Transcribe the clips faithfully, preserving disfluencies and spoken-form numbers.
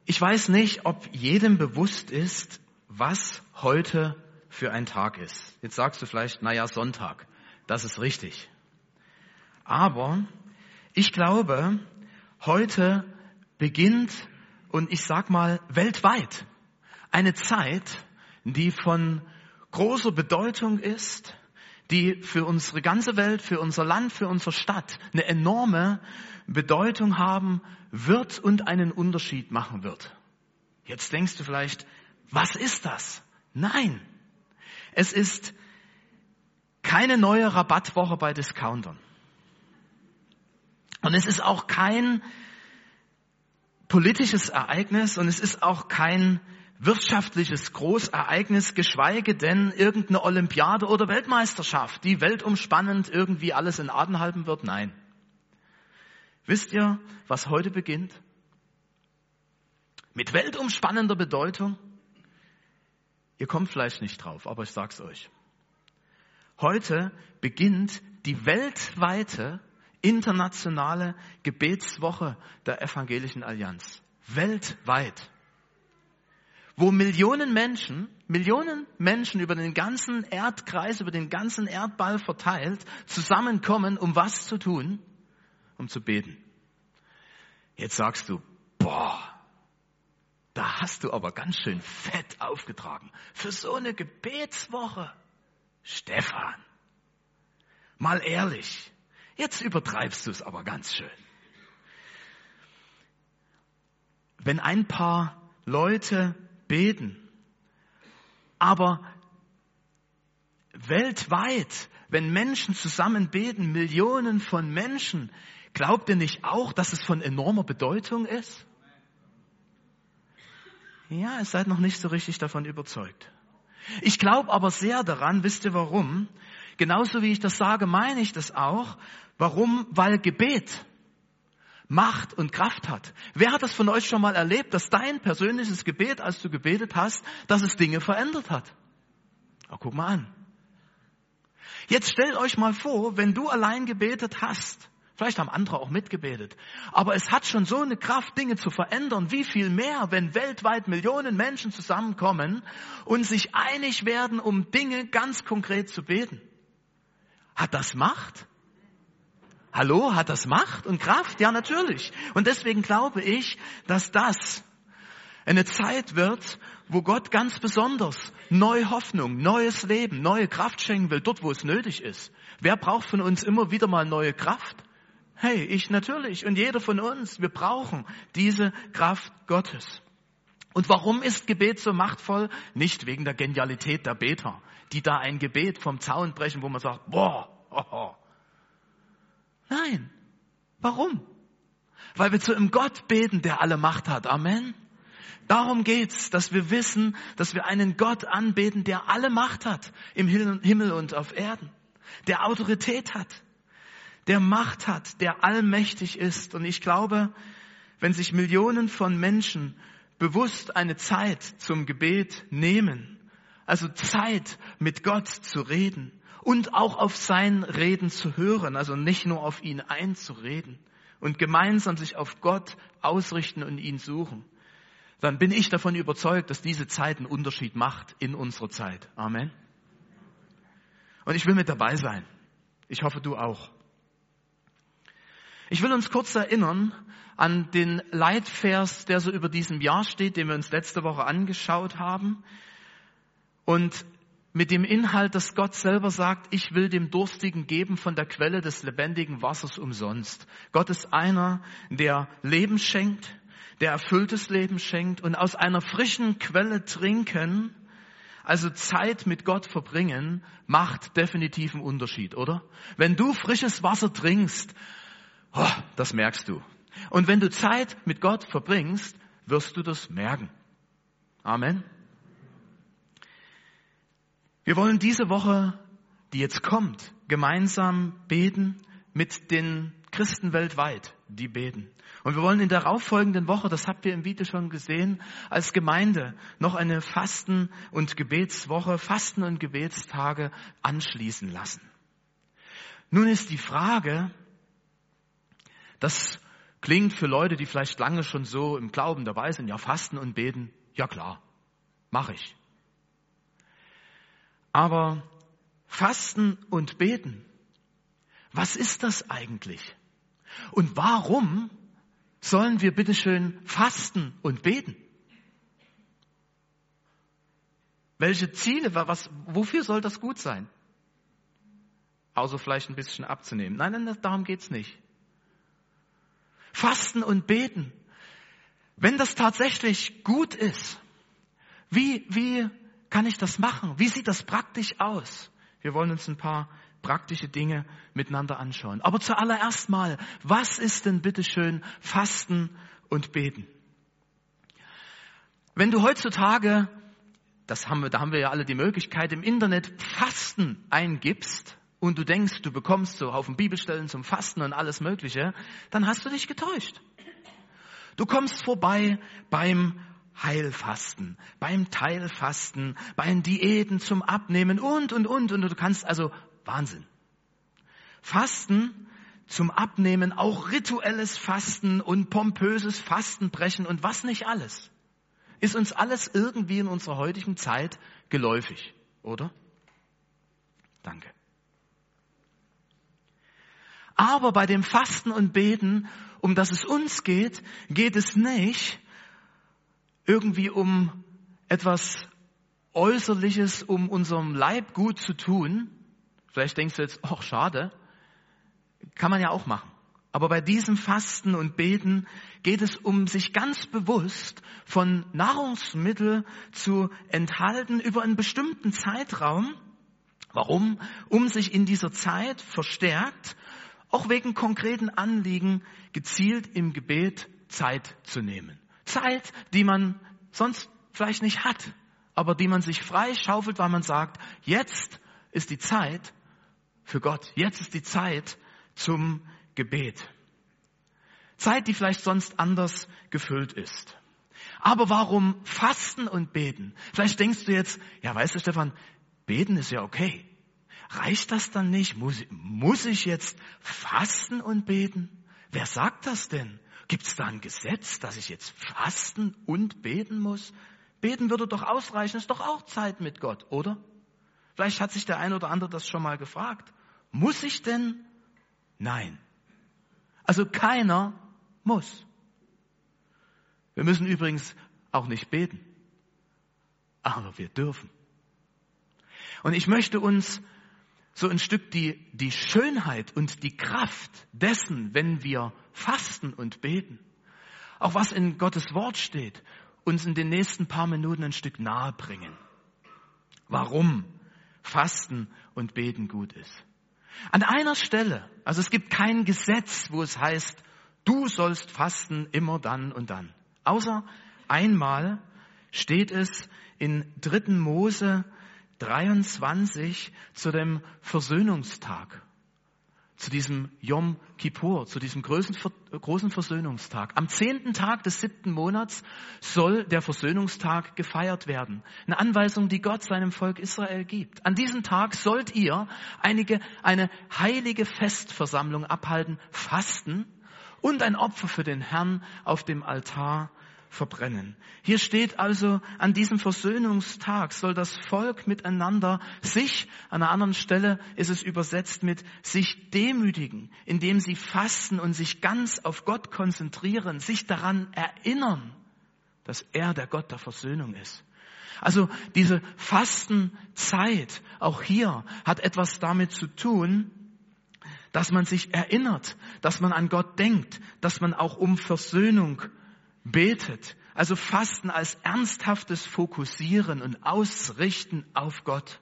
Ich weiß nicht, ob jedem bewusst ist, was heute für ein Tag ist. Jetzt sagst du vielleicht, naja, Sonntag. Das ist richtig. Aber ich glaube, heute beginnt, und ich sag mal weltweit, eine Zeit, die von großer Bedeutung ist, die für unsere ganze Welt, für unser Land, für unsere Stadt eine enorme Bedeutung haben wird und einen Unterschied machen wird. Jetzt denkst du vielleicht, was ist das? Nein, es ist keine neue Rabattwoche bei Discountern. Und es ist auch kein politisches Ereignis und es ist auch kein wirtschaftliches Großereignis, geschweige denn irgendeine Olympiade oder Weltmeisterschaft, die weltumspannend irgendwie alles in Atem halten wird. Nein. Wisst ihr, was heute beginnt? Mit weltumspannender Bedeutung? Ihr kommt vielleicht nicht drauf, aber ich sag's euch. Heute beginnt die weltweite internationale Gebetswoche der Evangelischen Allianz. Weltweit. Wo Millionen Menschen, Millionen Menschen über den ganzen Erdkreis, über den ganzen Erdball verteilt, zusammenkommen, um was zu tun? Um zu beten. Jetzt sagst du, boah, da hast du aber ganz schön fett aufgetragen. Für so eine Gebetswoche. Stefan, mal ehrlich, jetzt übertreibst du es aber ganz schön. Wenn ein paar Leute beten, aber weltweit, wenn Menschen zusammen beten, Millionen von Menschen, glaubt ihr nicht auch, dass es von enormer Bedeutung ist? Ja, ihr seid noch nicht so richtig davon überzeugt. Ich glaube aber sehr daran, wisst ihr warum? Genauso wie ich das sage, meine ich das auch. Warum? Weil Gebet Macht und Kraft hat. Wer hat das von euch schon mal erlebt, dass dein persönliches Gebet, als du gebetet hast, dass es Dinge verändert hat? Oh, guck mal an. Jetzt stellt euch mal vor, wenn du allein gebetet hast, vielleicht haben andere auch mitgebetet, aber es hat schon so eine Kraft, Dinge zu verändern. Wie viel mehr, wenn weltweit Millionen Menschen zusammenkommen und sich einig werden, um Dinge ganz konkret zu beten? Hat das Macht? Hallo, hat das Macht und Kraft? Ja, natürlich. Und deswegen glaube ich, dass das eine Zeit wird, wo Gott ganz besonders neue Hoffnung, neues Leben, neue Kraft schenken will, dort wo es nötig ist. Wer braucht von uns immer wieder mal neue Kraft? Hey, ich natürlich und jeder von uns. Wir brauchen diese Kraft Gottes. Und warum ist Gebet so machtvoll? Nicht wegen der Genialität der Beter, die da ein Gebet vom Zaun brechen, wo man sagt, boah, hoho. Nein. Warum? Weil wir zu einem Gott beten, der alle Macht hat. Amen. Darum geht's, dass wir wissen, dass wir einen Gott anbeten, der alle Macht hat im Himmel und auf Erden, der Autorität hat, der Macht hat, der allmächtig ist. Und ich glaube, wenn sich Millionen von Menschen bewusst eine Zeit zum Gebet nehmen, also Zeit mit Gott zu reden und auch auf sein Reden zu hören, also nicht nur auf ihn einzureden und gemeinsam sich auf Gott ausrichten und ihn suchen, dann bin ich davon überzeugt, dass diese Zeit einen Unterschied macht in unserer Zeit. Amen. Und ich will mit dabei sein. Ich hoffe, du auch. Ich will uns kurz erinnern an den Leitvers, der so über diesem Jahr steht, den wir uns letzte Woche angeschaut haben. Und mit dem Inhalt, dass Gott selber sagt, ich will dem Durstigen geben von der Quelle des lebendigen Wassers umsonst. Gott ist einer, der Leben schenkt, der erfülltes Leben schenkt und aus einer frischen Quelle trinken, also Zeit mit Gott verbringen, macht definitiv einen Unterschied, oder? Wenn du frisches Wasser trinkst, oh, das merkst du. Und wenn du Zeit mit Gott verbringst, wirst du das merken. Amen. Wir wollen diese Woche, die jetzt kommt, gemeinsam beten mit den Christen weltweit, die beten. Und wir wollen in der darauffolgenden Woche, das habt ihr im Video schon gesehen, als Gemeinde noch eine Fasten- und Gebetswoche, Fasten- und Gebetstage anschließen lassen. Nun ist die Frage, das klingt für Leute, die vielleicht lange schon so im Glauben dabei sind, ja, Fasten und Beten, ja klar, mache ich. Aber Fasten und Beten, was ist das eigentlich? Und warum sollen wir bitteschön fasten und beten? Welche Ziele, was, wofür soll das gut sein? Außer vielleicht ein bisschen abzunehmen. Nein, nein, darum geht's nicht. Fasten und beten. Wenn das tatsächlich gut ist, wie, wie kann ich das machen? Wie sieht das praktisch aus? Wir wollen uns ein paar praktische Dinge miteinander anschauen. Aber zuallererst mal, was ist denn bitteschön Fasten und Beten? Wenn du heutzutage, das haben wir, da haben wir ja alle die Möglichkeit, im Internet Fasten eingibst und du denkst, du bekommst so auf den Bibelstellen zum Fasten und alles Mögliche, dann hast du dich getäuscht. Du kommst vorbei beim Heilfasten, beim Teilfasten, bei den Diäten zum Abnehmen und, und, und. Und du kannst also, Wahnsinn. Fasten zum Abnehmen, auch rituelles Fasten und pompöses Fastenbrechen und was nicht alles. Ist uns alles irgendwie in unserer heutigen Zeit geläufig, oder? Danke. Aber bei dem Fasten und Beten, um das es uns geht, geht es nicht irgendwie um etwas Äußerliches, um unserem Leib gut zu tun. Vielleicht denkst du jetzt, ach schade, kann man ja auch machen. Aber bei diesem Fasten und Beten geht es um sich ganz bewusst von Nahrungsmitteln zu enthalten über einen bestimmten Zeitraum. Warum? Um sich in dieser Zeit verstärkt, auch wegen konkreten Anliegen, gezielt im Gebet Zeit zu nehmen. Zeit, die man sonst vielleicht nicht hat, aber die man sich frei schaufelt, weil man sagt, jetzt ist die Zeit für Gott. Jetzt ist die Zeit zum Gebet. Zeit, die vielleicht sonst anders gefüllt ist. Aber warum Fasten und Beten? Vielleicht denkst du jetzt, ja weißt du Stefan, Beten ist ja okay. Reicht das dann nicht? Muss, muss ich jetzt fasten und beten? Wer sagt das denn? Gibt es da ein Gesetz, dass ich jetzt fasten und beten muss? Beten würde doch ausreichen, ist doch auch Zeit mit Gott, oder? Vielleicht hat sich der ein oder andere das schon mal gefragt. Muss ich denn? Nein. Also keiner muss. Wir müssen übrigens auch nicht beten, aber wir dürfen. Und ich möchte uns so ein Stück die, die Schönheit und die Kraft dessen, wenn wir fasten und beten, auch was in Gottes Wort steht, uns in den nächsten paar Minuten ein Stück nahe bringen. Warum Fasten und Beten gut ist. An einer Stelle, also es gibt kein Gesetz, wo es heißt, du sollst fasten immer dann und dann. Außer einmal steht es in dritten Mose dreiundzwanzig zu dem Versöhnungstag, zu diesem Yom Kippur, zu diesem großen, großen Versöhnungstag. Am zehnten Tag des siebten Monats soll der Versöhnungstag gefeiert werden. Eine Anweisung, die Gott seinem Volk Israel gibt. An diesem Tag sollt ihr einige, eine heilige Festversammlung abhalten, fasten und ein Opfer für den Herrn auf dem Altar verbrennen. Hier steht also, an diesem Versöhnungstag soll das Volk miteinander sich, an einer anderen Stelle ist es übersetzt mit sich demütigen, indem sie fasten und sich ganz auf Gott konzentrieren, sich daran erinnern, dass er der Gott der Versöhnung ist. Also diese Fastenzeit, auch hier, hat etwas damit zu tun, dass man sich erinnert, dass man an Gott denkt, dass man auch um Versöhnung betet. Also Fasten als ernsthaftes Fokussieren und Ausrichten auf Gott.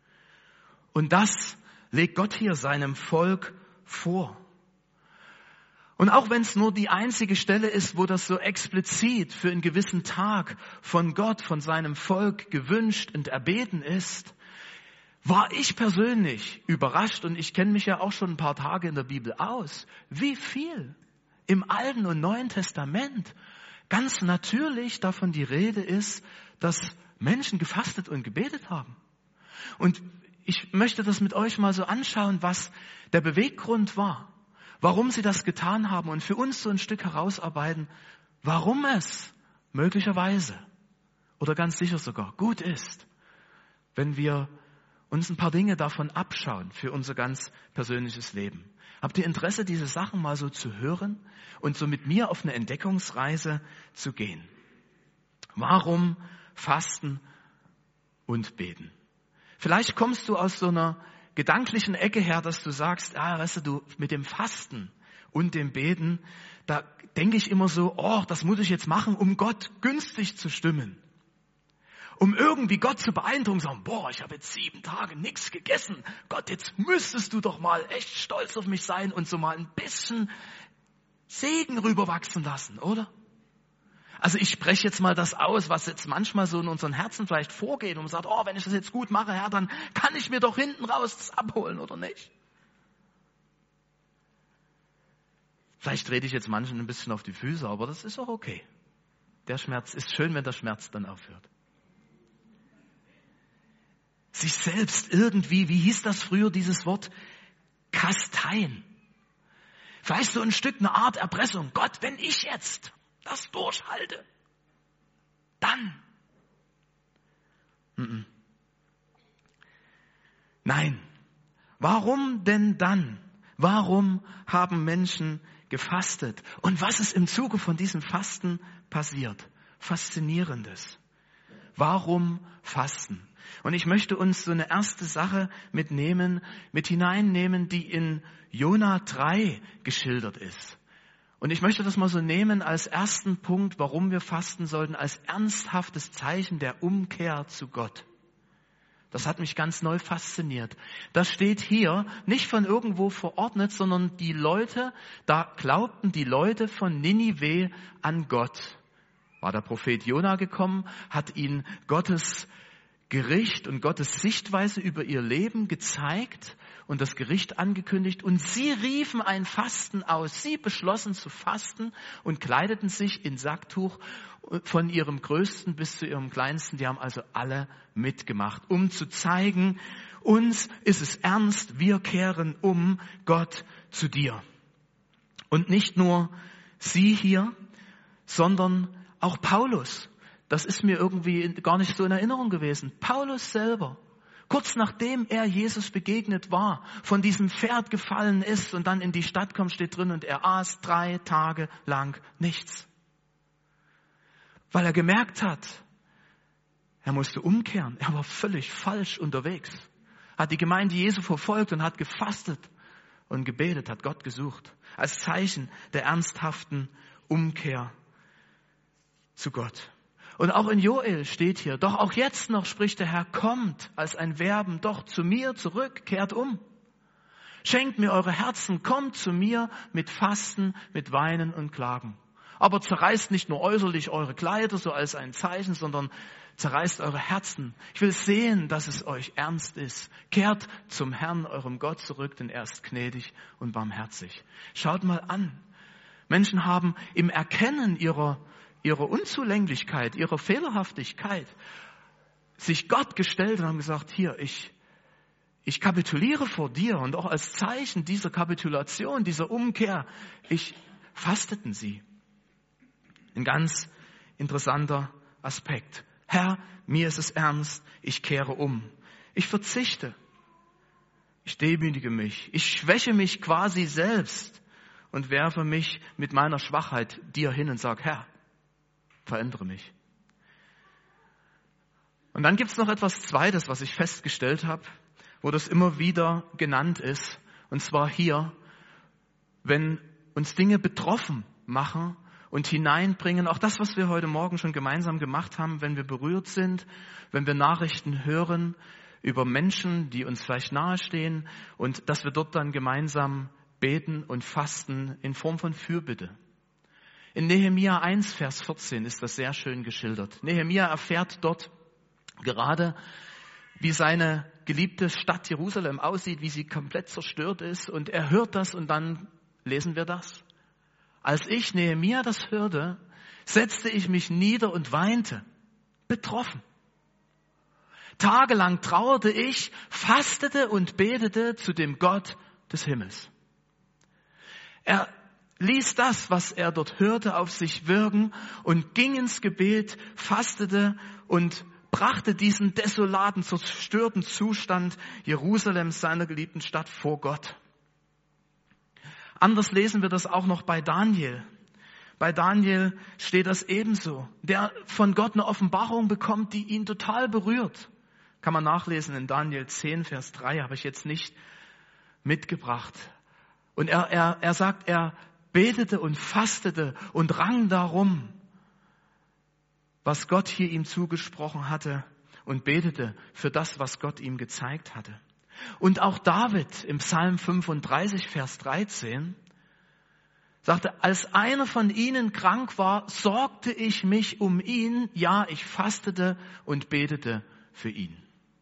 Und das legt Gott hier seinem Volk vor. Und auch wenn es nur die einzige Stelle ist, wo das so explizit für einen gewissen Tag von Gott, von seinem Volk gewünscht und erbeten ist, war ich persönlich überrascht, und ich kenne mich ja auch schon ein paar Tage in der Bibel aus, wie viel im Alten und Neuen Testament ganz natürlich davon die Rede ist, dass Menschen gefastet und gebetet haben. Und ich möchte das mit euch mal so anschauen, was der Beweggrund war. warum sie das getan haben und für uns so ein Stück herausarbeiten, warum es möglicherweise oder ganz sicher sogar gut ist, wenn wir uns ein paar Dinge davon abschauen für unser ganz persönliches Leben. Habt ihr Interesse, diese Sachen mal so zu hören und so mit mir auf eine Entdeckungsreise zu gehen? Warum fasten und beten? Vielleicht kommst du aus so einer gedanklichen Ecke her, dass du sagst, ah, weißt du, du mit dem Fasten und dem Beten, da denke ich immer so, oh, das muss ich jetzt machen, um Gott günstig zu stimmen. Um irgendwie Gott zu beeindrucken, sagen, boah, ich habe jetzt sieben Tage nichts gegessen. Gott, jetzt müsstest du doch mal echt stolz auf mich sein und so mal ein bisschen Segen rüberwachsen lassen, oder? Also ich spreche jetzt mal das aus, was jetzt manchmal so in unseren Herzen vielleicht vorgeht und sagt, oh, wenn ich das jetzt gut mache, Herr, dann kann ich mir doch hinten raus das abholen, oder nicht? Vielleicht trete ich jetzt manchen ein bisschen auf die Füße, aber das ist auch okay. Der Schmerz ist schön, wenn der Schmerz dann aufhört. Sich selbst irgendwie, wie hieß das früher, dieses Wort, kasteien. Vielleicht so ein Stück, eine Art Erpressung. Gott, wenn ich jetzt das durchhalte, dann. Mm-mm. Nein. Warum denn dann? Warum haben Menschen gefastet? Und was ist im Zuge von diesem Fasten passiert? Faszinierendes. Warum fasten? Und ich möchte uns so eine erste Sache mitnehmen, mit hineinnehmen, die in Jona drei geschildert ist. Und ich möchte das mal so nehmen als ersten Punkt, warum wir fasten sollten, als ernsthaftes Zeichen der Umkehr zu Gott. Das hat mich ganz neu fasziniert. Das steht hier nicht von irgendwo verordnet, sondern die Leute, da glaubten die Leute von Ninive an Gott. War der Prophet Jona gekommen, hat ihnen Gottes Gericht und Gottes Sichtweise über ihr Leben gezeigt und das Gericht angekündigt. Und sie riefen ein Fasten aus. Sie beschlossen zu fasten und kleideten sich in Sacktuch von ihrem Größten bis zu ihrem Kleinsten. Die haben also alle mitgemacht, um zu zeigen, uns ist es ernst, wir kehren um, Gott, zu dir. Und nicht nur sie hier, sondern auch Paulus. Das ist mir irgendwie gar nicht so in Erinnerung gewesen. Paulus selber, kurz nachdem er Jesus begegnet war, von diesem Pferd gefallen ist und dann in die Stadt kommt, steht drin, und er aß drei Tage lang nichts. Weil er gemerkt hat, er musste umkehren. Er war völlig falsch unterwegs. Hat die Gemeinde Jesu verfolgt und hat gefastet und gebetet, hat Gott gesucht. Als Zeichen der ernsthaften Umkehr zu Gott. Und auch in Joel steht hier, doch auch jetzt noch spricht der Herr, kommt als ein Verben, doch zu mir zurück, kehrt um. Schenkt mir eure Herzen, kommt zu mir mit Fasten, mit Weinen und Klagen. Aber zerreißt nicht nur äußerlich eure Kleider, so als ein Zeichen, sondern zerreißt eure Herzen. Ich will sehen, dass es euch ernst ist. Kehrt zum Herrn, eurem Gott, zurück, denn er ist gnädig und barmherzig. Schaut mal an. Menschen haben im Erkennen ihrer ihre Unzulänglichkeit, ihre Fehlerhaftigkeit, sich Gott gestellt und haben gesagt, hier, ich, ich kapituliere vor dir, und auch als Zeichen dieser Kapitulation, dieser Umkehr, ich fasteten sie. Ein ganz interessanter Aspekt. Herr, mir ist es ernst, ich kehre um. Ich verzichte. Ich demütige mich. Ich schwäche mich quasi selbst und werfe mich mit meiner Schwachheit dir hin und sage, Herr, verändere mich. Und dann gibt es noch etwas Zweites, was ich festgestellt habe, wo das immer wieder genannt ist. Und zwar hier, wenn uns Dinge betroffen machen und hineinbringen, auch das, was wir heute Morgen schon gemeinsam gemacht haben, wenn wir berührt sind, wenn wir Nachrichten hören über Menschen, die uns vielleicht nahestehen, und dass wir dort dann gemeinsam beten und fasten in Form von Fürbitte. In Nehemia eins, Vers vierzehn ist das sehr schön geschildert. Nehemia erfährt dort gerade, wie seine geliebte Stadt Jerusalem aussieht, wie sie komplett zerstört ist. Und er hört das, und dann lesen wir das. Als ich, Nehemia, das hörte, setzte ich mich nieder und weinte, betroffen. Tagelang trauerte ich, fastete und betete zu dem Gott des Himmels. Er ließ das, was er dort hörte, auf sich wirken und ging ins Gebet, fastete und brachte diesen desolaten, zerstörten Zustand Jerusalems, seiner geliebten Stadt, vor Gott. Anders lesen wir das auch noch bei Daniel. Bei Daniel steht das ebenso. Der von Gott eine Offenbarung bekommt, die ihn total berührt. Kann man nachlesen in Daniel zehn, Vers drei, habe ich jetzt nicht mitgebracht. Und er, er, er sagt, er betete und fastete und rang darum, was Gott hier ihm zugesprochen hatte, und betete für das, was Gott ihm gezeigt hatte. Und auch David im Psalm fünfunddreißig, Vers dreizehn sagte, als einer von ihnen krank war, sorgte ich mich um ihn, ja, ich fastete und betete für ihn.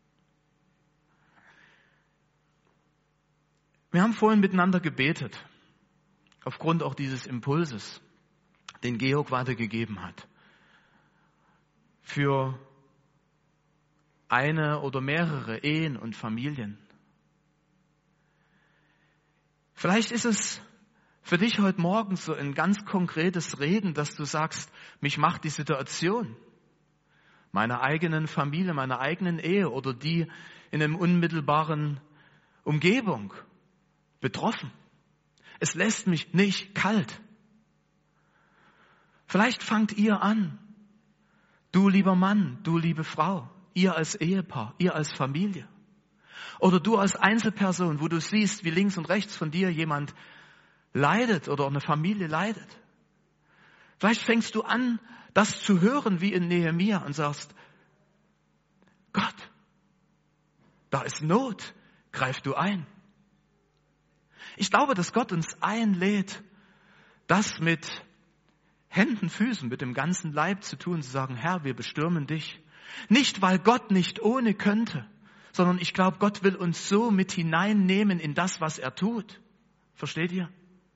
Wir haben vorhin miteinander gebetet, aufgrund auch dieses Impulses, den Georg weitergegeben hat, für eine oder mehrere Ehen und Familien. Vielleicht ist es für dich heute Morgen so ein ganz konkretes Reden, dass du sagst, mich macht die Situation meiner eigenen Familie, meiner eigenen Ehe oder die in einem unmittelbaren Umgebung betroffen. Es lässt mich nicht kalt. Vielleicht fangt ihr an, du lieber Mann, du liebe Frau, ihr als Ehepaar, ihr als Familie. Oder du als Einzelperson, wo du siehst, wie links und rechts von dir jemand leidet oder eine Familie leidet. Vielleicht fängst du an, das zu hören wie in Nehemia und sagst, Gott, da ist Not, greif du ein. Ich glaube, dass Gott uns einlädt, das mit Händen, Füßen, mit dem ganzen Leib zu tun, zu sagen, Herr, wir bestürmen dich. Nicht, weil Gott nicht ohne könnte, sondern ich glaube, Gott will uns so mit hineinnehmen in das, was er tut. Versteht ihr?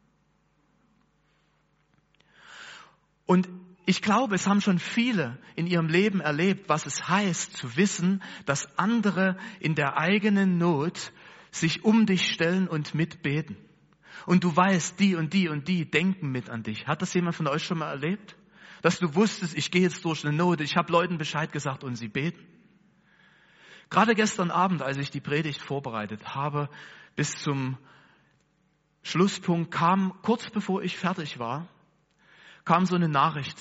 Und ich glaube, es haben schon viele in ihrem Leben erlebt, was es heißt, zu wissen, dass andere in der eigenen Not sich um dich stellen und mitbeten. Und du weißt, die und die und die denken mit an dich. Hat das jemand von euch schon mal erlebt? Dass du wusstest, ich gehe jetzt durch eine Not, ich habe Leuten Bescheid gesagt und sie beten. Gerade gestern Abend, als ich die Predigt vorbereitet habe, bis zum Schlusspunkt kam, kurz bevor ich fertig war, kam so eine Nachricht.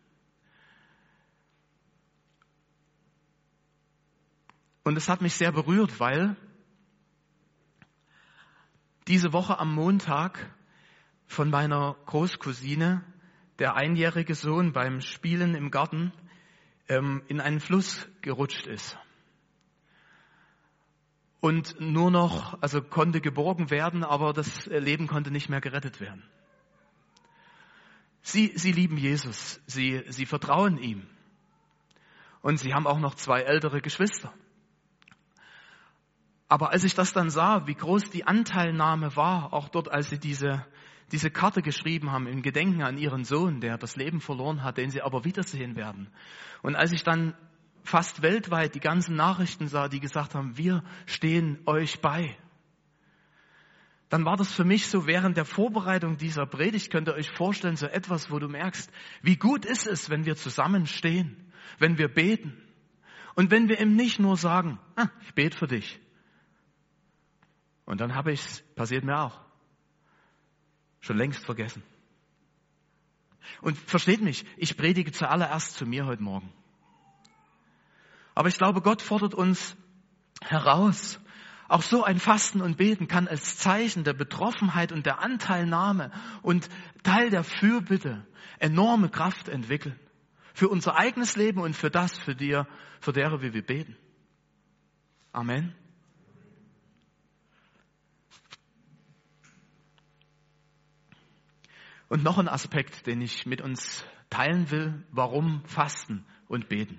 Und es hat mich sehr berührt, weil diese Woche am Montag von meiner Großcousine der einjährige Sohn beim Spielen im Garten ähm, in einen Fluss gerutscht ist. Und nur noch, also konnte geborgen werden, aber das Leben konnte nicht mehr gerettet werden. Sie, sie lieben Jesus, sie, sie vertrauen ihm. Und sie haben auch noch zwei ältere Geschwister. Aber als ich das dann sah, wie groß die Anteilnahme war, auch dort, als sie diese, diese Karte geschrieben haben, im Gedenken an ihren Sohn, der das Leben verloren hat, den sie aber wiedersehen werden. Und als ich dann fast weltweit die ganzen Nachrichten sah, die gesagt haben, wir stehen euch bei, dann war das für mich so während der Vorbereitung dieser Predigt, könnt ihr euch vorstellen, so etwas, wo du merkst, wie gut ist es, wenn wir zusammenstehen, wenn wir beten und wenn wir ihm nicht nur sagen, ah, ich bete für dich. Und dann habe ich es, passiert mir auch, schon längst vergessen. Und versteht mich, ich predige zuallererst zu mir heute Morgen. Aber ich glaube, Gott fordert uns heraus. Auch so ein Fasten und Beten kann als Zeichen der Betroffenheit und der Anteilnahme und Teil der Fürbitte enorme Kraft entwickeln. Für unser eigenes Leben und für das, für dir, für derer, wie wir beten. Amen. Und noch ein Aspekt, den ich mit uns teilen will, warum Fasten und Beten.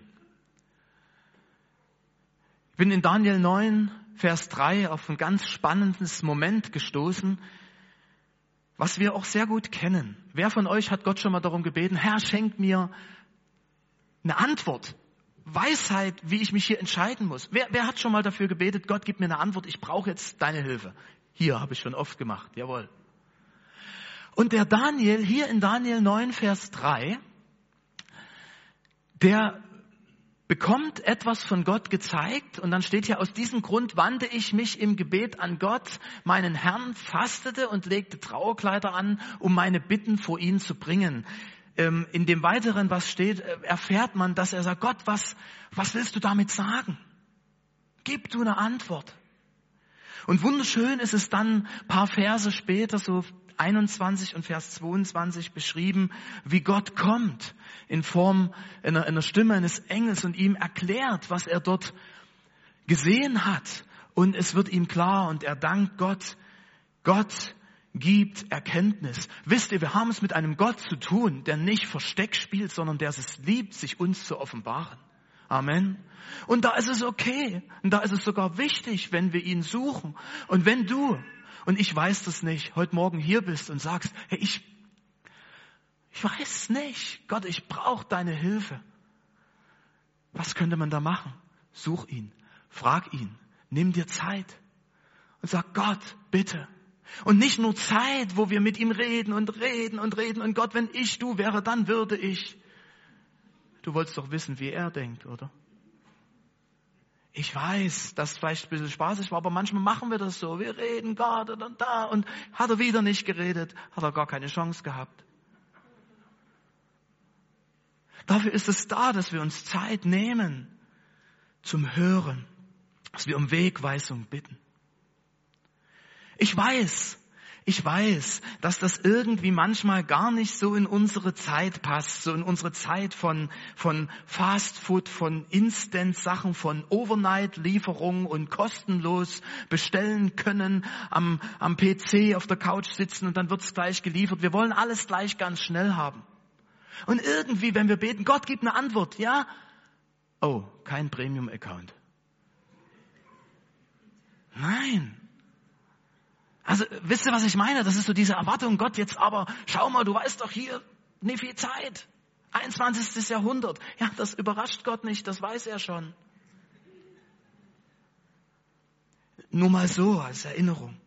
Ich bin in Daniel neun, Vers drei auf ein ganz spannendes Moment gestoßen, was wir auch sehr gut kennen. Wer von euch hat Gott schon mal darum gebeten, Herr, schenk mir eine Antwort, Weisheit, wie ich mich hier entscheiden muss? Wer, wer hat schon mal dafür gebetet, Gott, gib mir eine Antwort, ich brauche jetzt deine Hilfe? Hier habe ich schon oft gemacht, jawohl. Und der Daniel, hier in Daniel neun, Vers drei, der bekommt etwas von Gott gezeigt und dann steht hier, aus diesem Grund wandte ich mich im Gebet an Gott, meinen Herrn, fastete und legte Trauerkleider an, um meine Bitten vor ihn zu bringen. Ähm, in dem Weiteren, was steht, erfährt man, dass er sagt, Gott, was, was willst du damit sagen? Gib du eine Antwort. Und wunderschön ist es dann ein paar Verse später, so einundzwanzig und Vers zweiundzwanzig beschrieben, wie Gott kommt in Form einer, einer Stimme eines Engels und ihm erklärt, was er dort gesehen hat. Und es wird ihm klar und er dankt Gott. Gott gibt Erkenntnis. Wisst ihr, wir haben es mit einem Gott zu tun, der nicht Versteck spielt, sondern der es liebt, sich uns zu offenbaren. Amen. Und da ist es okay. Und da ist es sogar wichtig, wenn wir ihn suchen. Und wenn du, und ich weiß das nicht, heute Morgen hier bist und sagst, hey, ich, ich weiß es nicht. Gott, ich brauche deine Hilfe. Was könnte man da machen? Such ihn, frag ihn, nimm dir Zeit und sag, Gott, bitte. Und nicht nur Zeit, wo wir mit ihm reden und reden und reden. Und Gott, wenn ich du wäre, dann würde ich. Du wolltest doch wissen, wie er denkt, oder? Ich weiß, dass es vielleicht ein bisschen spaßig war, aber manchmal machen wir das so. Wir reden Gott und dann da und hat er wieder nicht geredet, hat er gar keine Chance gehabt. Dafür ist es da, dass wir uns Zeit nehmen zum Hören, dass wir um Wegweisung bitten. Ich weiß, ich weiß, dass das irgendwie manchmal gar nicht so in unsere Zeit passt, so in unsere Zeit von, von Fast Food, von Instant-Sachen, von Overnight-Lieferungen und kostenlos bestellen können, am, am P C auf der Couch sitzen und dann wird's gleich geliefert. Wir wollen alles gleich ganz schnell haben. Und irgendwie, wenn wir beten, Gott gibt eine Antwort, ja? Oh, kein Premium-Account. Nein. Also, wisst ihr, was ich meine? Das ist so diese Erwartung, Gott, jetzt aber, schau mal, du weißt doch hier, nicht viel Zeit. einundzwanzigstes Jahrhundert. Ja, das überrascht Gott nicht, das weiß er schon. Nur mal so, als Erinnerung.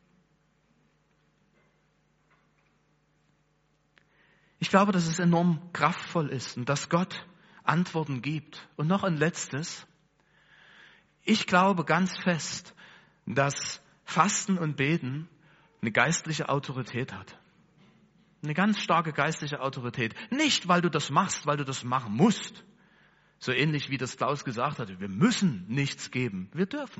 Ich glaube, dass es enorm kraftvoll ist und dass Gott Antworten gibt. Und noch ein letztes. Ich glaube ganz fest, dass Fasten und Beten eine geistliche Autorität hat. Eine ganz starke geistliche Autorität. Nicht, weil du das machst, weil du das machen musst. So ähnlich wie das Klaus gesagt hatte. Wir müssen nichts geben. Wir dürfen.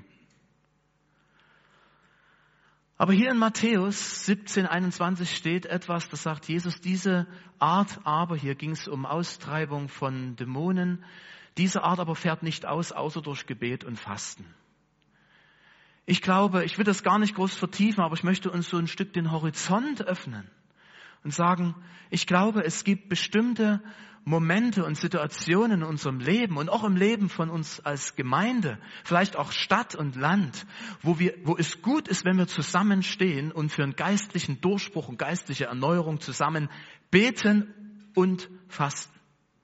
Aber hier in Matthäus siebzehn, einundzwanzig steht etwas, das sagt Jesus, diese Art aber, hier ging es um Austreibung von Dämonen, diese Art aber fährt nicht aus, außer durch Gebet und Fasten. Ich glaube, ich will das gar nicht groß vertiefen, aber ich möchte uns so ein Stück den Horizont öffnen und sagen, ich glaube, es gibt bestimmte Momente und Situationen in unserem Leben und auch im Leben von uns als Gemeinde, vielleicht auch Stadt und Land, wo wir, wo es gut ist, wenn wir zusammenstehen und für einen geistlichen Durchbruch und geistliche Erneuerung zusammen beten und fasten.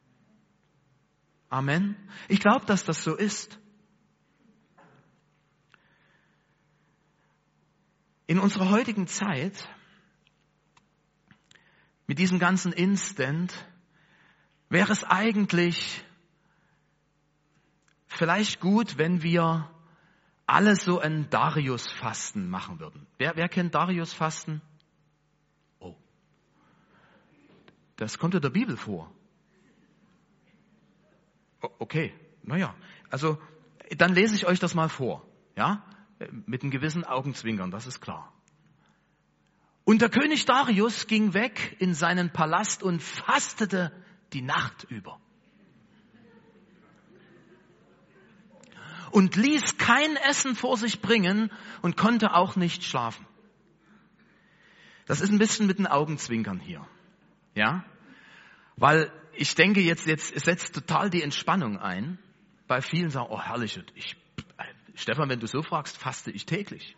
Amen. Ich glaube, dass das so ist. In unserer heutigen Zeit, mit diesem ganzen Instant, wäre es eigentlich vielleicht gut, wenn wir alle so ein Darius-Fasten machen würden. Wer, wer kennt Darius-Fasten? Oh, das kommt in der Bibel vor. O, okay, naja, also dann lese ich euch das mal vor, ja? Mit einem gewissen Augenzwinkern, das ist klar. Und der König Darius ging weg in seinen Palast und fastete die Nacht über. Und ließ kein Essen vor sich bringen und konnte auch nicht schlafen. Das ist ein bisschen mit den Augenzwinkern hier. Ja? Weil ich denke, jetzt, jetzt setzt total die Entspannung ein. Bei vielen sagen, oh herrlich, ich Stefan, wenn du so fragst, faste ich täglich.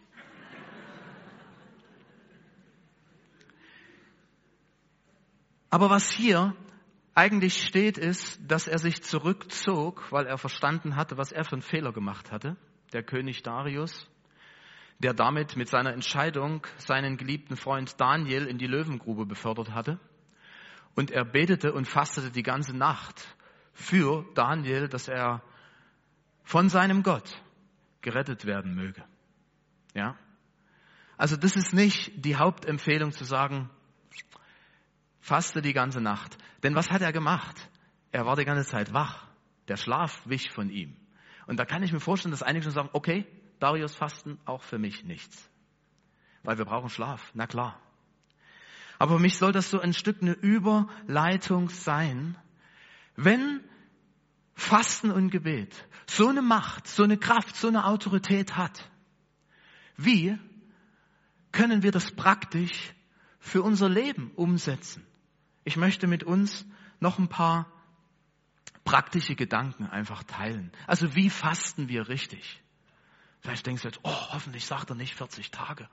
Aber was hier eigentlich steht, ist, dass er sich zurückzog, weil er verstanden hatte, was er für einen Fehler gemacht hatte, der König Darius. der damit mit seiner Entscheidung seinen geliebten Freund Daniel in die Löwengrube befördert hatte. Und er betete und fastete die ganze Nacht für Daniel, dass er von seinem Gott gerettet werden möge. Ja? Also das ist nicht die Hauptempfehlung zu sagen, faste die ganze Nacht. Denn was hat er gemacht? Er war die ganze Zeit wach. Der Schlaf wich von ihm. Und da kann ich mir vorstellen, dass einige schon sagen, okay, Darius, Fasten auch für mich nichts. Weil wir brauchen Schlaf, na klar. Aber für mich soll das so ein Stück eine Überleitung sein, wenn Fasten und Gebet so eine Macht, so eine Kraft, so eine Autorität hat. Wie können wir das praktisch für unser Leben umsetzen? Ich möchte mit uns noch ein paar praktische Gedanken einfach teilen. Also wie fasten wir richtig? Vielleicht denkst du jetzt, oh, hoffentlich sagt er nicht vierzig Tage.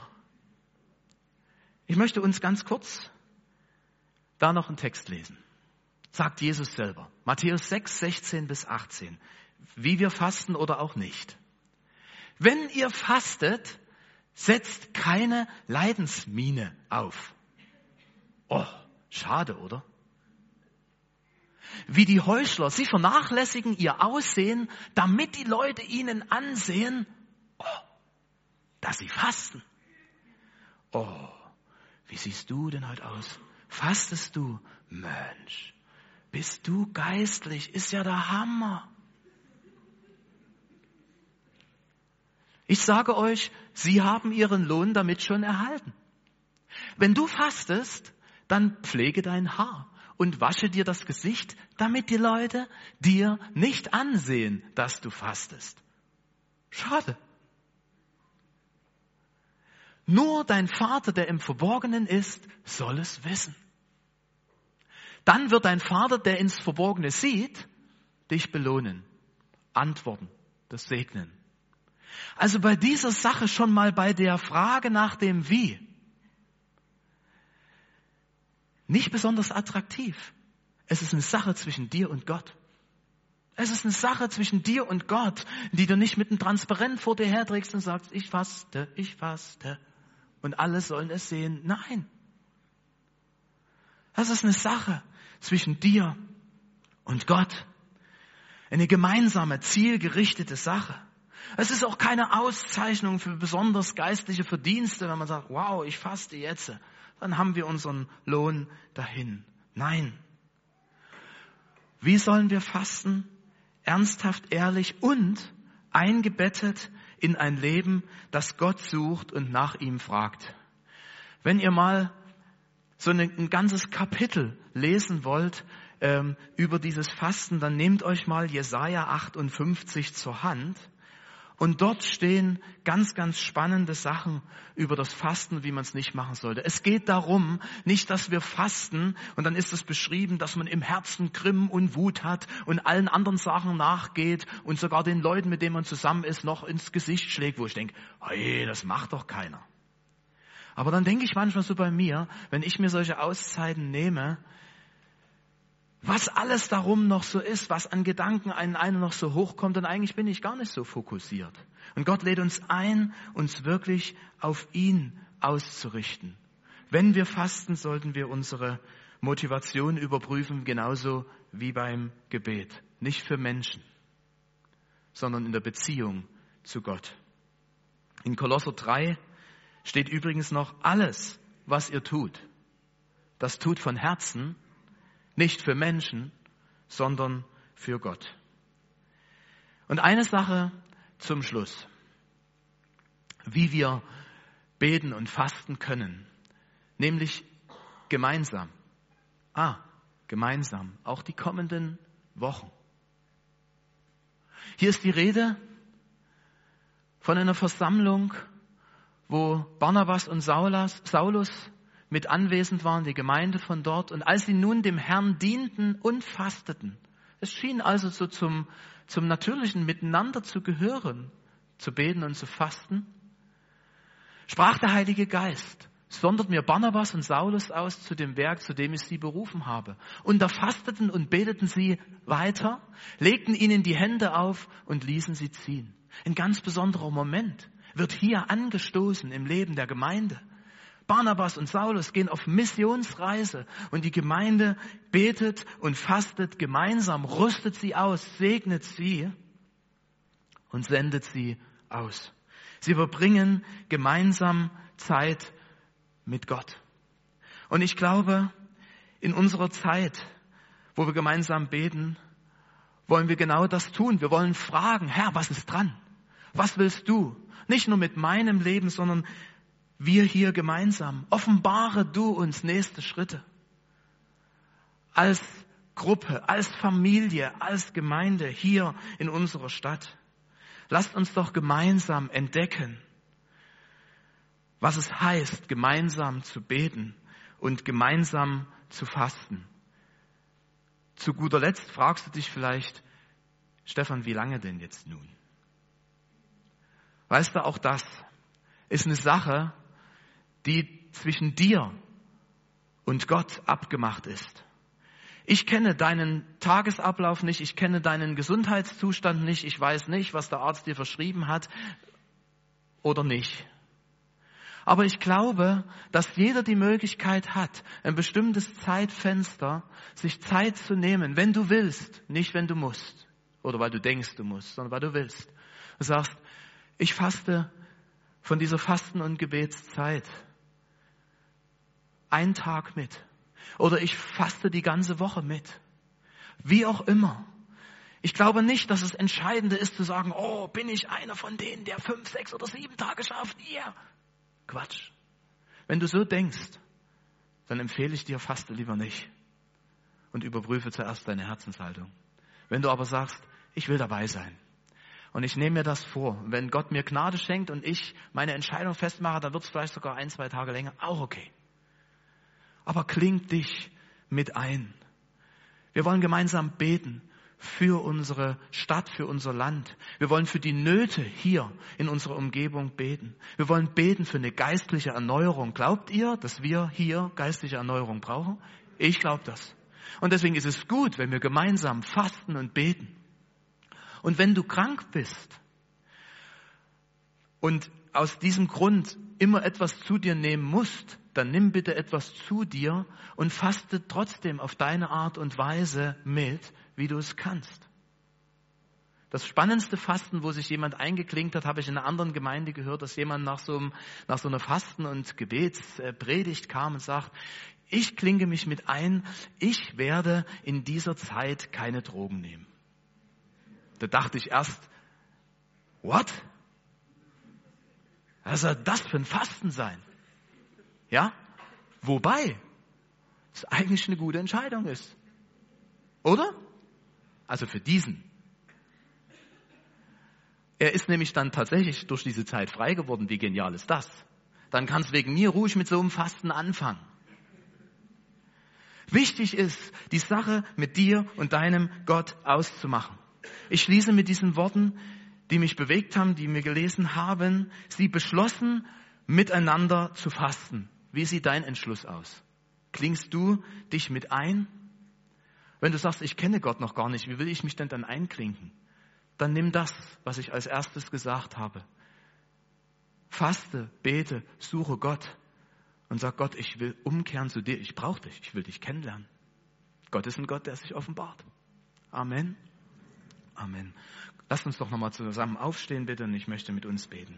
Ich möchte uns ganz kurz da noch einen Text lesen. Sagt Jesus selber. Matthäus sechs, sechzehn bis achtzehn. Wie wir fasten oder auch nicht. Wenn ihr fastet, setzt keine Leidensmiene auf. Oh, schade, oder? Wie die Heuchler, sie vernachlässigen ihr Aussehen, damit die Leute ihnen ansehen, oh, dass sie fasten. Oh, wie siehst du denn heute aus? Fastest du? Mensch, bist du geistlich? Ist ja der Hammer. Ich sage euch, sie haben ihren Lohn damit schon erhalten. Wenn du fastest, dann pflege dein Haar und wasche dir das Gesicht, damit die Leute dir nicht ansehen, dass du fastest. Schade. Nur dein Vater, der im Verborgenen ist, soll es wissen. Dann wird dein Vater, der ins Verborgene sieht, dich belohnen, antworten, das segnen. Also bei dieser Sache schon mal bei der Frage nach dem Wie. Nicht besonders attraktiv. Es ist eine Sache zwischen dir und Gott. Es ist eine Sache zwischen dir und Gott, die du nicht mit einem Transparent vor dir herträgst und sagst, ich faste, ich faste und alle sollen es sehen. Nein. Das ist eine Sache zwischen dir und Gott. Eine gemeinsame, zielgerichtete Sache. Es ist auch keine Auszeichnung für besonders geistliche Verdienste, wenn man sagt, wow, ich faste jetzt. Dann haben wir unseren Lohn dahin. Nein. Wie sollen wir fasten? Ernsthaft, ehrlich und eingebettet in ein Leben, das Gott sucht und nach ihm fragt. Wenn ihr mal so ein, ein ganzes Kapitel lesen wollt ähm, über dieses Fasten, dann nehmt euch mal Jesaja achtundfünfzig zur Hand. Und dort stehen ganz, ganz spannende Sachen über das Fasten, wie man es nicht machen sollte. Es geht darum, nicht, dass wir fasten und dann ist es beschrieben, dass man im Herzen Grimm und Wut hat und allen anderen Sachen nachgeht und sogar den Leuten, mit denen man zusammen ist, noch ins Gesicht schlägt, wo ich denke, hey, das macht doch keiner. Aber dann denke ich manchmal so bei mir, wenn ich mir solche Auszeiten nehme, was alles darum noch so ist, was an Gedanken einen, einen noch so hochkommt und eigentlich bin ich gar nicht so fokussiert. Und Gott lädt uns ein, uns wirklich auf ihn auszurichten. Wenn wir fasten, sollten wir unsere Motivation überprüfen, genauso wie beim Gebet. Nicht für Menschen, sondern in der Beziehung zu Gott. In Kolosser drei steht übrigens noch, alles, was ihr tut, das tut von Herzen, nicht für Menschen, sondern für Gott. Und eine Sache zum Schluss. Wie wir beten und fasten können. Nämlich gemeinsam. Ah, gemeinsam. Auch die kommenden Wochen. Hier ist die Rede von einer Versammlung, wo Barnabas und Saulus, Saulus mit anwesend waren, die Gemeinde von dort. Und als sie nun dem Herrn dienten und fasteten, es schien also so zum, zum natürlichen Miteinander zu gehören, zu beten und zu fasten, sprach der Heilige Geist, sondert mir Barnabas und Saulus aus zu dem Werk, zu dem ich sie berufen habe. Und da fasteten und beteten sie weiter, legten ihnen die Hände auf und ließen sie ziehen. Ein ganz besonderer Moment. wird hier angestoßen im Leben der Gemeinde. Barnabas und Saulus gehen auf Missionsreise und die Gemeinde betet und fastet gemeinsam, rüstet sie aus, segnet sie und sendet sie aus. Sie verbringen gemeinsam Zeit mit Gott. Und ich glaube, in unserer Zeit, wo wir gemeinsam beten, wollen wir genau das tun. Wir wollen fragen, Herr, was ist dran? Was willst du? Nicht nur mit meinem Leben, sondern wir hier gemeinsam. Offenbare du uns nächste Schritte. Als Gruppe, als Familie, als Gemeinde hier in unserer Stadt. Lasst uns doch gemeinsam entdecken, was es heißt, gemeinsam zu beten und gemeinsam zu fasten. Zu guter Letzt fragst du dich vielleicht, Stefan, wie lange denn jetzt nun? Weißt du, auch das ist eine Sache, die zwischen dir und Gott abgemacht ist. Ich kenne deinen Tagesablauf nicht, ich kenne deinen Gesundheitszustand nicht, ich weiß nicht, was der Arzt dir verschrieben hat oder nicht. Aber ich glaube, dass jeder die Möglichkeit hat, ein bestimmtes Zeitfenster, sich Zeit zu nehmen, wenn du willst, nicht wenn du musst oder weil du denkst, du musst, sondern weil du willst. Du sagst, ich faste von dieser Fasten- und Gebetszeit einen Tag mit. Oder ich faste die ganze Woche mit. Wie auch immer. Ich glaube nicht, dass es Entscheidende ist zu sagen, oh, bin ich einer von denen, der fünf, sechs oder sieben Tage schafft? Yeah. Quatsch. Wenn du so denkst, dann empfehle ich dir, faste lieber nicht. Und überprüfe zuerst deine Herzenshaltung. Wenn du aber sagst, ich will dabei sein. Und ich nehme mir das vor. Wenn Gott mir Gnade schenkt und ich meine Entscheidung festmache, dann wird es vielleicht sogar ein, zwei Tage länger. Auch okay. Aber kling dich mit ein. Wir wollen gemeinsam beten für unsere Stadt, für unser Land. Wir wollen für die Nöte hier in unserer Umgebung beten. Wir wollen beten für eine geistliche Erneuerung. Glaubt ihr, dass wir hier geistliche Erneuerung brauchen? Ich glaube das. Und deswegen ist es gut, wenn wir gemeinsam fasten und beten. Und wenn du krank bist und aus diesem Grund immer etwas zu dir nehmen musst, dann nimm bitte etwas zu dir und faste trotzdem auf deine Art und Weise mit, wie du es kannst. Das spannendste Fasten, wo sich jemand eingeklinkt hat, habe ich in einer anderen Gemeinde gehört, dass jemand nach so, einem, nach so einer Fasten- und Gebetspredigt kam und sagt, ich klinke mich mit ein, ich werde in dieser Zeit keine Drogen nehmen. Da dachte ich erst, what? Was soll das für ein Fasten sein? Ja? Wobei es eigentlich eine gute Entscheidung ist. Oder? Also für diesen. Er ist nämlich dann tatsächlich durch diese Zeit frei geworden. Wie genial ist das? Dann kann es wegen mir ruhig mit so einem Fasten anfangen. Wichtig ist, die Sache mit dir und deinem Gott auszumachen. Ich schließe mit diesen Worten, die mich bewegt haben, die wir gelesen haben. Sie beschlossen, miteinander zu fasten. Wie sieht dein Entschluss aus? Klingst du dich mit ein? Wenn du sagst, ich kenne Gott noch gar nicht, wie will ich mich denn dann einklinken? Dann nimm das, was ich als erstes gesagt habe. Faste, bete, suche Gott und sag Gott, ich will umkehren zu dir. Ich brauche dich, ich will dich kennenlernen. Gott ist ein Gott, der sich offenbart. Amen. Amen. Lasst uns doch nochmal zusammen aufstehen, bitte, und ich möchte mit uns beten.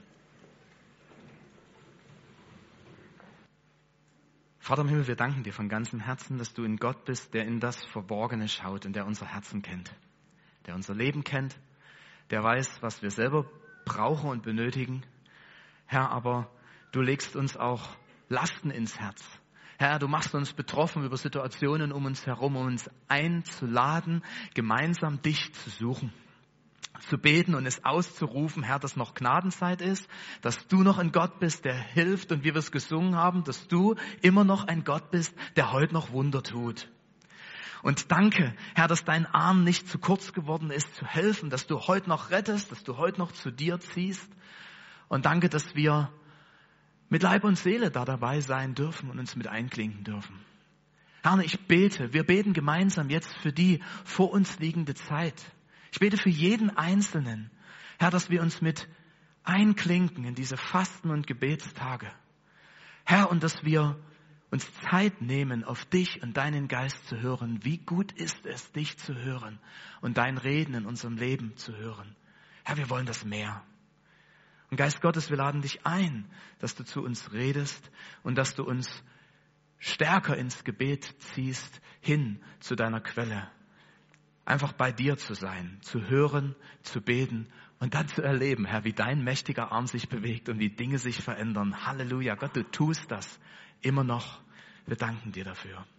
Vater im Himmel, wir danken dir von ganzem Herzen, dass du ein Gott bist, der in das Verborgene schaut und der unser Herzen kennt, der unser Leben kennt, der weiß, was wir selber brauchen und benötigen. Herr, aber du legst uns auch Lasten ins Herz. Herr, du machst uns betroffen über Situationen um uns herum, um uns einzuladen, gemeinsam dich zu suchen, zu beten und es auszurufen, Herr, dass noch Gnadenzeit ist, dass du noch ein Gott bist, der hilft und wie wir es gesungen haben, dass du immer noch ein Gott bist, der heute noch Wunder tut. Und danke, Herr, dass dein Arm nicht zu kurz geworden ist, zu helfen, dass du heute noch rettest, dass du heute noch zu dir ziehst. Und danke, dass wir mit Leib und Seele da dabei sein dürfen und uns mit einklinken dürfen. Herr, ich bete, wir beten gemeinsam jetzt für die vor uns liegende Zeit. Ich bete für jeden Einzelnen, Herr, dass wir uns mit einklinken in diese Fasten- und Gebetstage. Herr, und dass wir uns Zeit nehmen, auf dich und deinen Geist zu hören. Wie gut ist es, dich zu hören und dein Reden in unserem Leben zu hören. Herr, wir wollen das mehr. Und Geist Gottes, wir laden dich ein, dass du zu uns redest und dass du uns stärker ins Gebet ziehst, hin zu deiner Quelle. Einfach bei dir zu sein, zu hören, zu beten und dann zu erleben, Herr, wie dein mächtiger Arm sich bewegt und wie Dinge sich verändern. Halleluja, Gott, du tust das immer noch. Wir danken dir dafür.